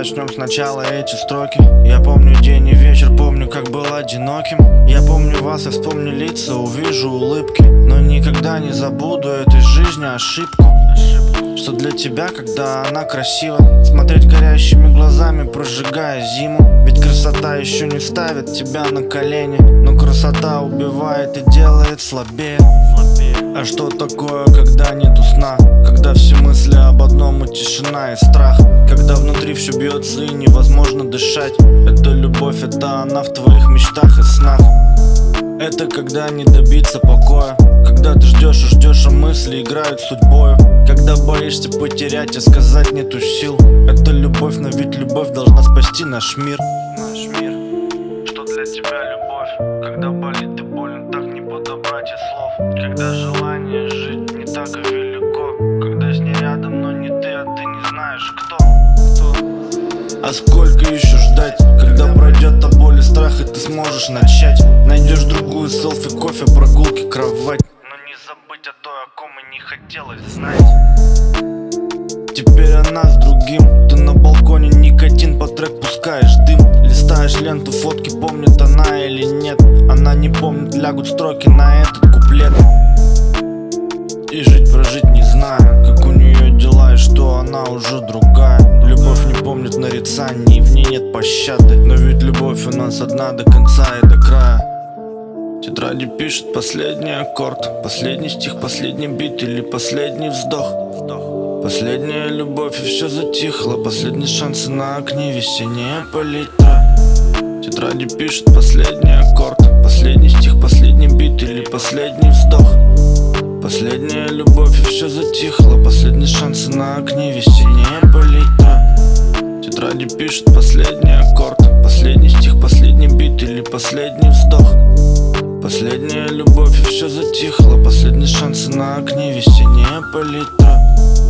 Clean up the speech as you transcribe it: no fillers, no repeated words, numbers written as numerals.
начнем сначала эти строки. Я помню день и вечер, помню, как был одиноким. Я помню вас, я вспомню лица, увижу улыбки. Но никогда не забуду этой жизни ошибку, что для тебя, когда она красива, смотреть горящими глазами, прожигая зиму. Ведь красота еще не ставит тебя на колени, но красота убивает и делает слабее. А что такое, когда нету сна? Когда все мысли об одном и тишина и страх. Когда внутри все бьется и невозможно дышать. Это любовь, это она в твоих мечтах и снах. Это когда не добиться покоя, когда ты ждешь и ждешь, а мысли играют судьбою. Когда боишься потерять, а сказать нету сил. Это любовь, но ведь любовь должна спасти наш мир. Что для тебя любовь? Когда болит и больно, так не подобрать и слов. Когда желание жить не так и велико. Когда с ней рядом, но не ты, а ты не знаешь кто. А сколько еще ждать, когда пройдет та боль и страх, и ты сможешь начать. Найдешь другую селфи, кофе, прогулки, кровать. Но не забыть о той, о ком и не хотелось знать. Теперь она с другим. Ты на балконе никотин, по трек пускаешь дым. Листаешь ленту, фотки, помнит она или нет. Она не помнит, лягут строки на этот куплет. И жить прожить не знаю, как у нее дела и что она уже другая. Любовь не помнит нарицаний, и в ней нет пощады. Но ведь любовь у нас одна до конца и до края. Тетради пишет последний аккорд, последний стих, последний бит или последний вздох. Последняя любовь и все затихло. Последние шансы на окне, весенняя палитра. Тетради пишет последний аккорд, последний стих, последний бит или последний вздох. Последняя любовь и все затихло. Последние шансы на окне, весенняя палитра. Тетради пишет последний аккорд, последний стих, последний бит или последний вздох. Последняя любовь и все затихло. Последние шансы на окне, весенняя палитра.